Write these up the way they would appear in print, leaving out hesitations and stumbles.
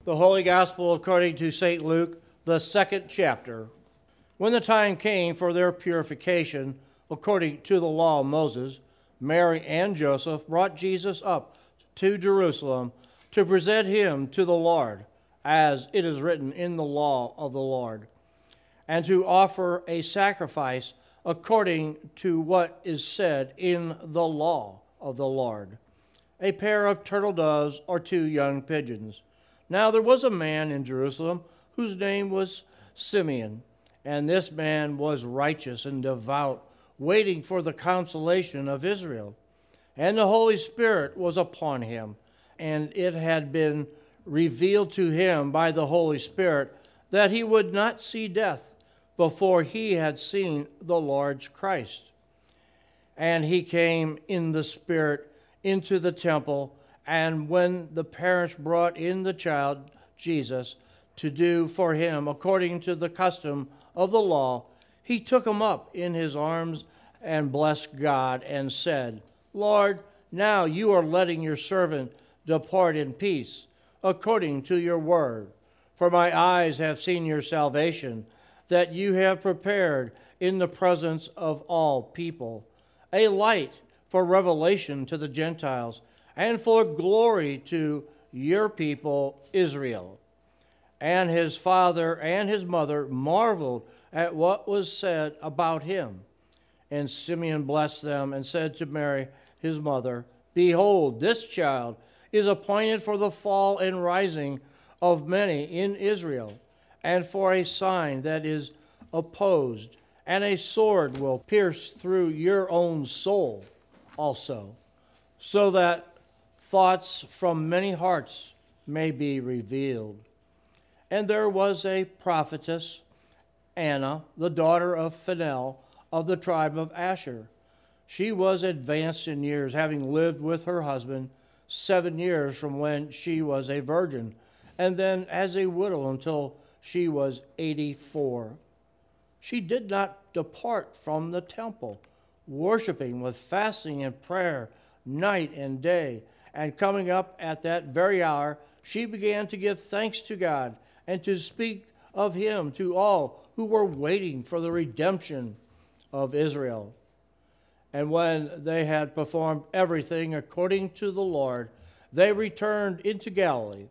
The Holy Gospel according to St. Luke, the 2nd chapter. When the time came for their purification, according to the law of Moses, Mary and Joseph brought Jesus up to Jerusalem to present him to the Lord, as it is written in the law of the Lord, and to offer a sacrifice according to what is said in the law of the Lord, a pair of turtle doves or 2 young pigeons. Now there was a man in Jerusalem whose name was Simeon, and this man was righteous and devout, waiting for the consolation of Israel. And the Holy Spirit was upon him, and it had been revealed to him by the Holy Spirit that he would not see death before he had seen the Lord's Christ. And he came in the Spirit into the temple, and when the parents brought in the child, Jesus, to do for him according to the custom of the law, he took him up in his arms and blessed God and said, Lord, now you are letting your servant depart in peace, according to your word. For my eyes have seen your salvation, that you have prepared in the presence of all people, a light for revelation to the Gentiles, and for glory to your people Israel. And his father and his mother marveled at what was said about him. And Simeon blessed them and said to Mary, his mother, Behold, this child is appointed for the fall and rising of many in Israel, and for a sign that is opposed, and a sword will pierce through your own soul also, so that thoughts from many hearts may be revealed. And there was a prophetess, Anna, the daughter of Phanuel, of the tribe of Asher. She was advanced in years, having lived with her husband 7 years from when she was a virgin, and then as a widow until she was 84. She did not depart from the temple, worshiping with fasting and prayer night and day. And coming up at that very hour, she began to give thanks to God and to speak of him to all who were waiting for the redemption of Israel. And when they had performed everything according to the Lord, they returned into Galilee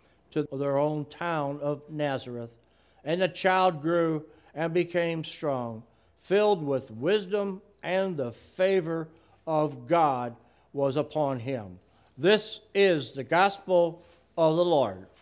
to their own town of Nazareth. And the child grew and became strong, filled with wisdom, and the favor of God was upon him. This is the gospel of the Lord.